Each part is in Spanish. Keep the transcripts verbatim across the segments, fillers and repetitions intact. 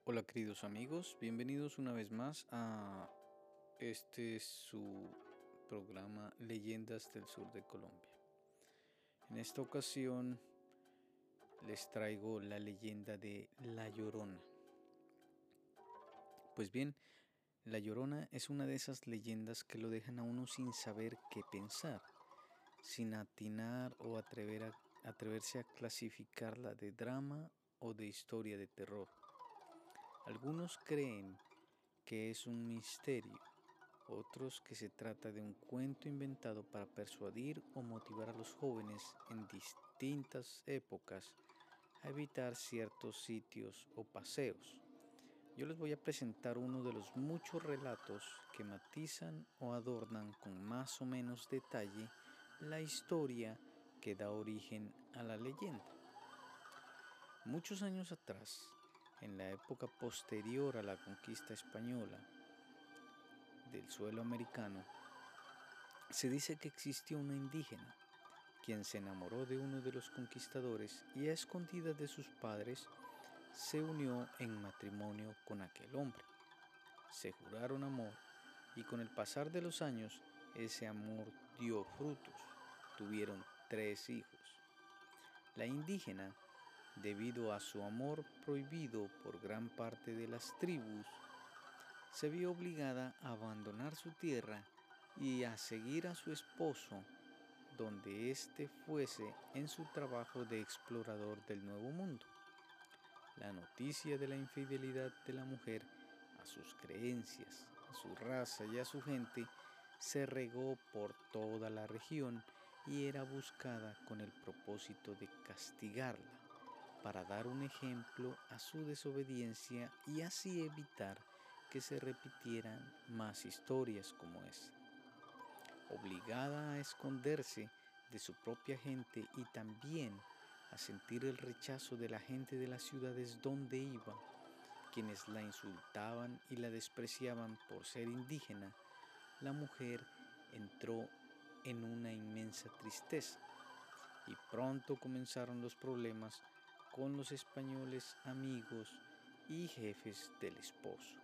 Hola queridos amigos, bienvenidos una vez más a este es su programa Leyendas del Sur de Colombia. En esta ocasión les traigo la leyenda de La Llorona. Pues bien, La Llorona es una de esas leyendas que lo dejan a uno sin saber qué pensar, sin atinar o atrever a, atreverse a clasificarla de drama o de historia de terror. Algunos creen que es un misterio, otros que se trata de un cuento inventado para persuadir o motivar a los jóvenes en distintas épocas a evitar ciertos sitios o paseos. Yo les voy a presentar uno de los muchos relatos que matizan o adornan con más o menos detalle la historia que da origen a la leyenda. Muchos años atrás, en la época posterior a la conquista española del suelo americano, se dice que existió una indígena, quien se enamoró de uno de los conquistadores y a escondidas de sus padres se unió en matrimonio con aquel hombre. Se juraron amor y con el pasar de los años ese amor dio frutos. Tuvieron tres hijos. La indígena, debido a su amor prohibido por gran parte de las tribus, se vio obligada a abandonar su tierra y a seguir a su esposo donde éste fuese en su trabajo de explorador del Nuevo Mundo. La noticia de la infidelidad de la mujer a sus creencias, a su raza y a su gente se regó por toda la región y era buscada con el propósito de castigarla, para dar un ejemplo a su desobediencia y así evitar que se repitieran más historias como esa. Obligada a esconderse de su propia gente y también a sentir el rechazo de la gente de las ciudades donde iba, quienes la insultaban y la despreciaban por ser indígena, la mujer entró en una inmensa tristeza y pronto comenzaron los problemas con los españoles amigos y jefes del esposo.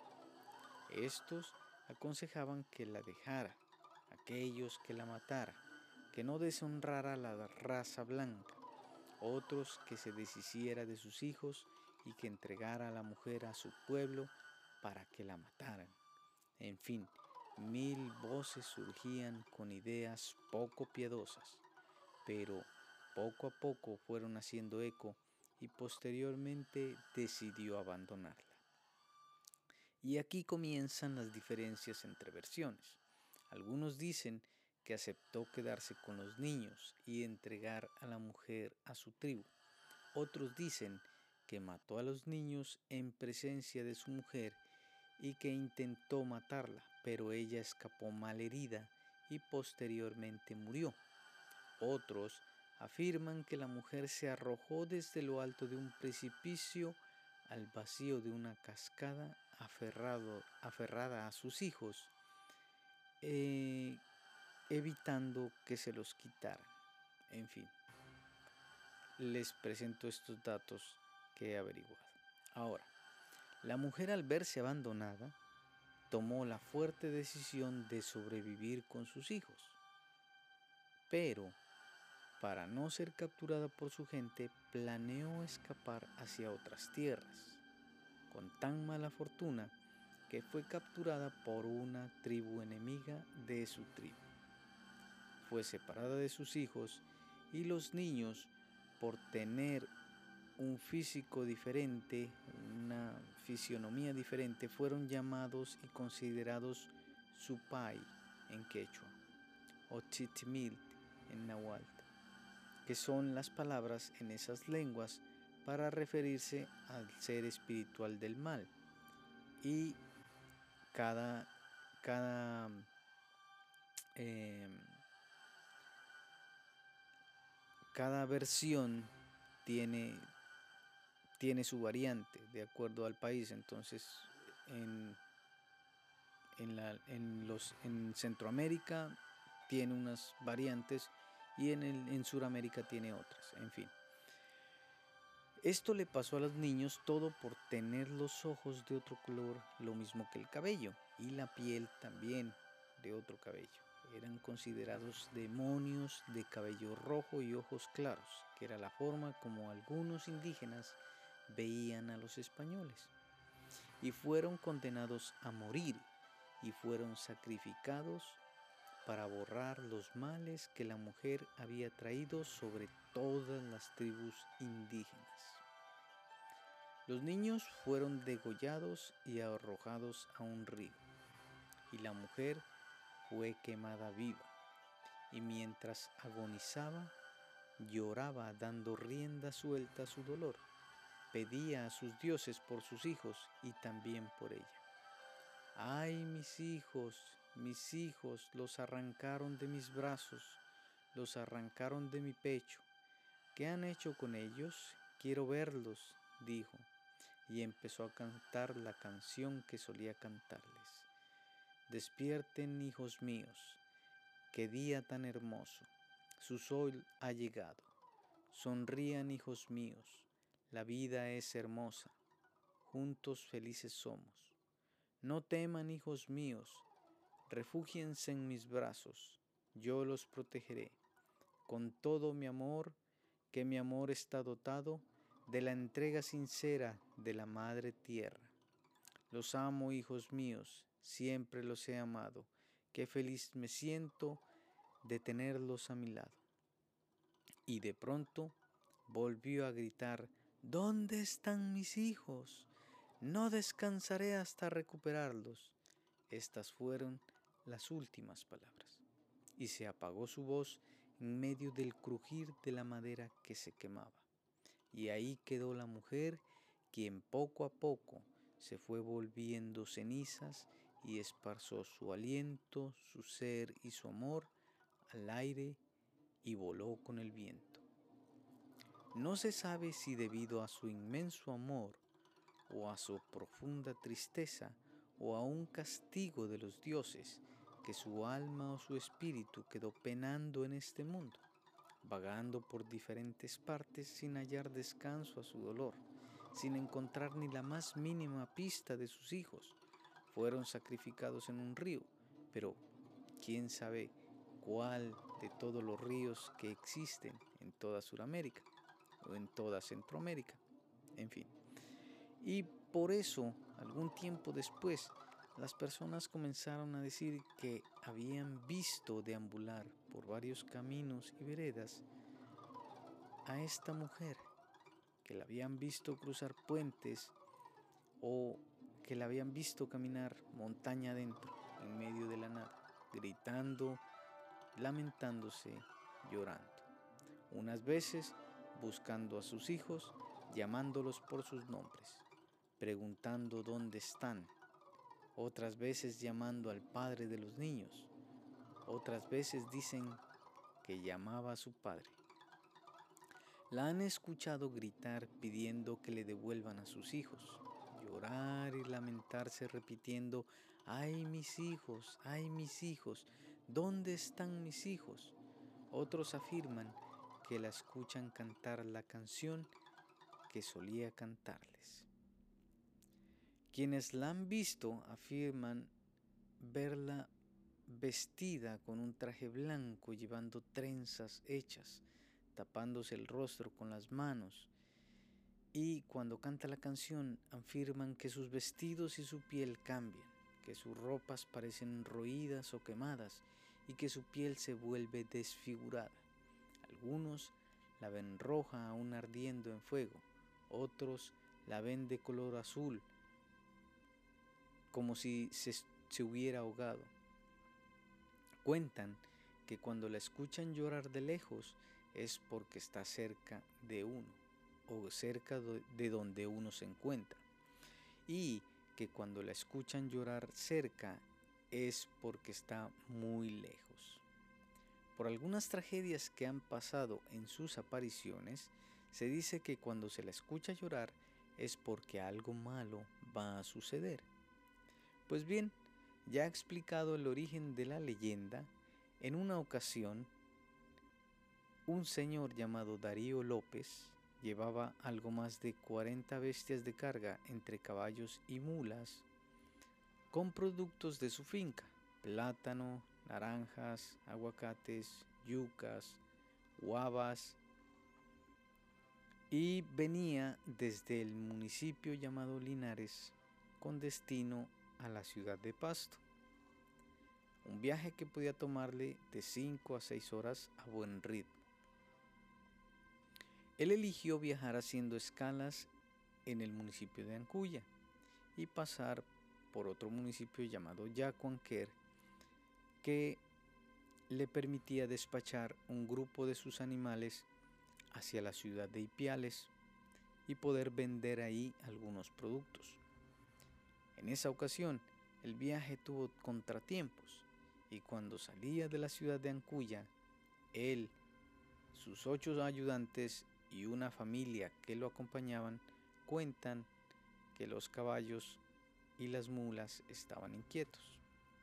Estos aconsejaban que la dejara, aquellos que la matara, que no deshonrara a la raza blanca, otros que se deshiciera de sus hijos y que entregara a la mujer a su pueblo para que la mataran. En fin, mil voces surgían con ideas poco piadosas, pero poco a poco fueron haciendo eco y posteriormente decidió abandonarla. Y aquí comienzan las diferencias entre versiones. Algunos dicen que aceptó quedarse con los niños y entregar a la mujer a su tribu. Otros dicen que mató a los niños en presencia de su mujer y que intentó matarla, pero ella escapó malherida y posteriormente murió. Otros afirman que la mujer se arrojó desde lo alto de un precipicio al vacío de una cascada aferrado, aferrada a sus hijos, eh, evitando que se los quitaran. En fin, les presento estos datos que he averiguado. Ahora, la mujer al verse abandonada, tomó la fuerte decisión de sobrevivir con sus hijos, pero para no ser capturada por su gente, planeó escapar hacia otras tierras, con tan mala fortuna que fue capturada por una tribu enemiga de su tribu. Fue separada de sus hijos y los niños, por tener un físico diferente, una fisionomía diferente, fueron llamados y considerados Supai en quechua o Chichimil en náhuatl, que son las palabras en esas lenguas para referirse al ser espiritual del mal. Y cada, cada eh, cada versión tiene, tiene su variante de acuerdo al país. Entonces, en, en, la, en, los, en Centroamérica tiene unas variantes y en, el, en Sudamérica tiene otras, en fin. Esto le pasó a los niños todo por tener los ojos de otro color, lo mismo que el cabello, y la piel también de otro cabello. Eran considerados demonios de cabello rojo y ojos claros, que era la forma como algunos indígenas veían a los españoles. Y fueron condenados a morir y fueron sacrificados para borrar los males que la mujer había traído sobre todas las tribus indígenas. Los niños fueron degollados y arrojados a un río, y la mujer fue quemada viva, y mientras agonizaba, lloraba dando rienda suelta a su dolor, pedía a sus dioses por sus hijos y también por ella. ¡Ay, mis hijos, mis hijos, los arrancaron de mis brazos, los arrancaron de mi pecho! ¿Qué han hecho con ellos? Quiero verlos, dijo, y empezó a cantar la canción que solía cantarles. Despierten, hijos míos, qué día tan hermoso, su sol ha llegado. Sonrían, hijos míos, la vida es hermosa, juntos felices somos. No teman, hijos míos, refúgiense en mis brazos, yo los protegeré. Con todo mi amor, que mi amor está dotado de la entrega sincera de la Madre Tierra. Los amo, hijos míos, siempre los he amado, qué feliz me siento de tenerlos a mi lado. Y de pronto volvió a gritar, ¿dónde están mis hijos? No descansaré hasta recuperarlos. Estas fueron las últimas palabras. Y se apagó su voz en medio del crujir de la madera que se quemaba. Y ahí quedó la mujer, quien poco a poco se fue volviendo cenizas y esparzó su aliento, su ser y su amor al aire y voló con el viento. No se sabe si debido a su inmenso amor o a su profunda tristeza o a un castigo de los dioses, que su alma o su espíritu quedó penando en este mundo, vagando por diferentes partes sin hallar descanso a su dolor, sin encontrar ni la más mínima pista de sus hijos. Fueron sacrificados en un río, pero quién sabe cuál de todos los ríos que existen en toda Sudamérica o en toda Centroamérica, en fin. Y por eso, algún tiempo después, las personas comenzaron a decir que habían visto deambular por varios caminos y veredas a esta mujer, que la habían visto cruzar puentes o que la habían visto caminar montaña adentro, en medio de la nada, gritando, lamentándose, llorando. Unas veces buscando a sus hijos, llamándolos por sus nombres, preguntando dónde están, otras veces llamando al padre de los niños, otras veces dicen que llamaba a su padre. La han escuchado gritar pidiendo que le devuelvan a sus hijos, llorar y lamentarse repitiendo, ¡ay, mis hijos, ay, mis hijos! ¿Dónde están mis hijos? Otros afirman que la escuchan cantar la canción que solía cantarles. Quienes la han visto afirman verla vestida con un traje blanco, llevando trenzas hechas, tapándose el rostro con las manos, y cuando canta la canción afirman que sus vestidos y su piel cambian, que sus ropas parecen roídas o quemadas y que su piel se vuelve desfigurada. Algunos la ven roja aún ardiendo en fuego, otros la ven de color azul, como si se, se hubiera ahogado. Cuentan que cuando la escuchan llorar de lejos es porque está cerca de uno o cerca de donde uno se encuentra, y que cuando la escuchan llorar cerca es porque está muy lejos. Por algunas tragedias que han pasado en sus apariciones, se dice que cuando se la escucha llorar es porque algo malo va a suceder. Pues bien, ya he explicado el origen de la leyenda. En una ocasión, un señor llamado Darío López llevaba algo más de cuarenta bestias de carga entre caballos y mulas con productos de su finca: plátano, naranjas, aguacates, yucas, guavas, y venía desde el municipio llamado Linares con destino a la ciudad de Pasto. Un viaje que podía tomarle de cinco a seis horas a buen ritmo. Él eligió viajar haciendo escalas en el municipio de Ancuya y pasar por otro municipio llamado Yacuanquer, que le permitía despachar un grupo de sus animales hacia la ciudad de Ipiales y poder vender ahí algunos productos. En esa ocasión, el viaje tuvo contratiempos y cuando salía de la ciudad de Ancuya, él, sus ocho ayudantes y una familia que lo acompañaban cuentan que los caballos y las mulas estaban inquietos.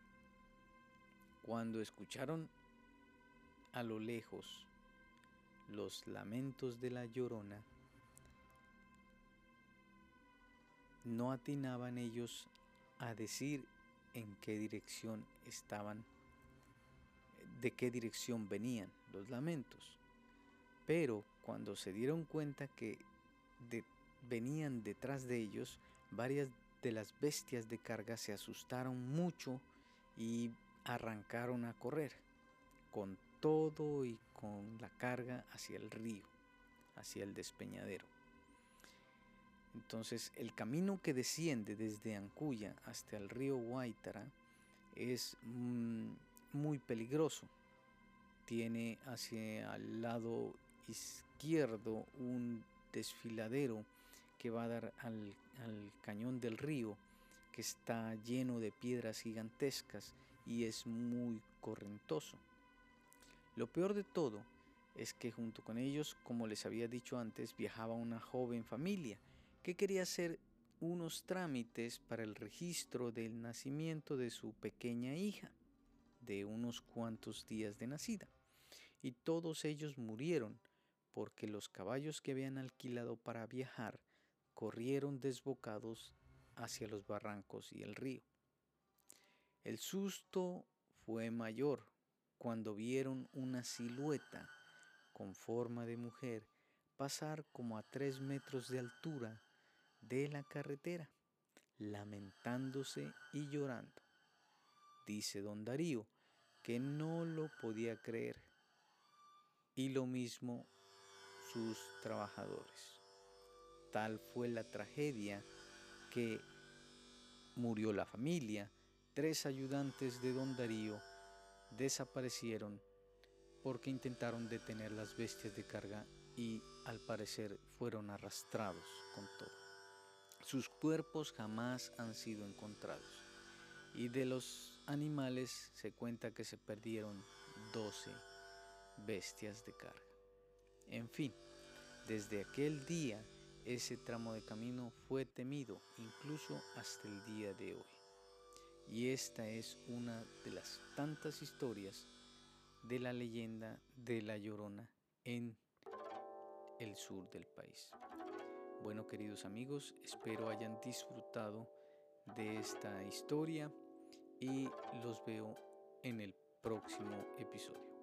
Cuando escucharon a lo lejos los lamentos de la Llorona, no atinaban ellos a decir en qué dirección estaban, de qué dirección venían los lamentos. Pero cuando se dieron cuenta que de, venían detrás de ellos, varias de las bestias de carga se asustaron mucho y arrancaron a correr con todo y con la carga hacia el río, hacia el despeñadero. Entonces el camino que desciende desde Ancuya hasta el río Guaitara es mmm, muy peligroso. Tiene hacia el lado izquierdo un desfiladero que va a dar al, al cañón del río, que está lleno de piedras gigantescas y es muy correntoso. Lo peor de todo es que junto con ellos, como les había dicho antes, viajaba una joven familia que quería hacer unos trámites para el registro del nacimiento de su pequeña hija, de unos cuantos días de nacida. Y todos ellos murieron porque los caballos que habían alquilado para viajar corrieron desbocados hacia los barrancos y el río. El susto fue mayor cuando vieron una silueta con forma de mujer pasar como a tres metros de altura de la carretera, lamentándose y llorando. Dice don Darío que no lo podía creer, y lo mismo sus trabajadores. Tal fue la tragedia que murió la familia. Tres ayudantes de don Darío desaparecieron porque intentaron detener las bestias de carga y al parecer fueron arrastrados con todo. Sus cuerpos jamás han sido encontrados y de los animales se cuenta que se perdieron doce bestias de carga. En fin, desde aquel día ese tramo de camino fue temido incluso hasta el día de hoy. Y esta es una de las tantas historias de la leyenda de La Llorona en el sur del país. Bueno, queridos amigos, espero hayan disfrutado de esta historia y los veo en el próximo episodio.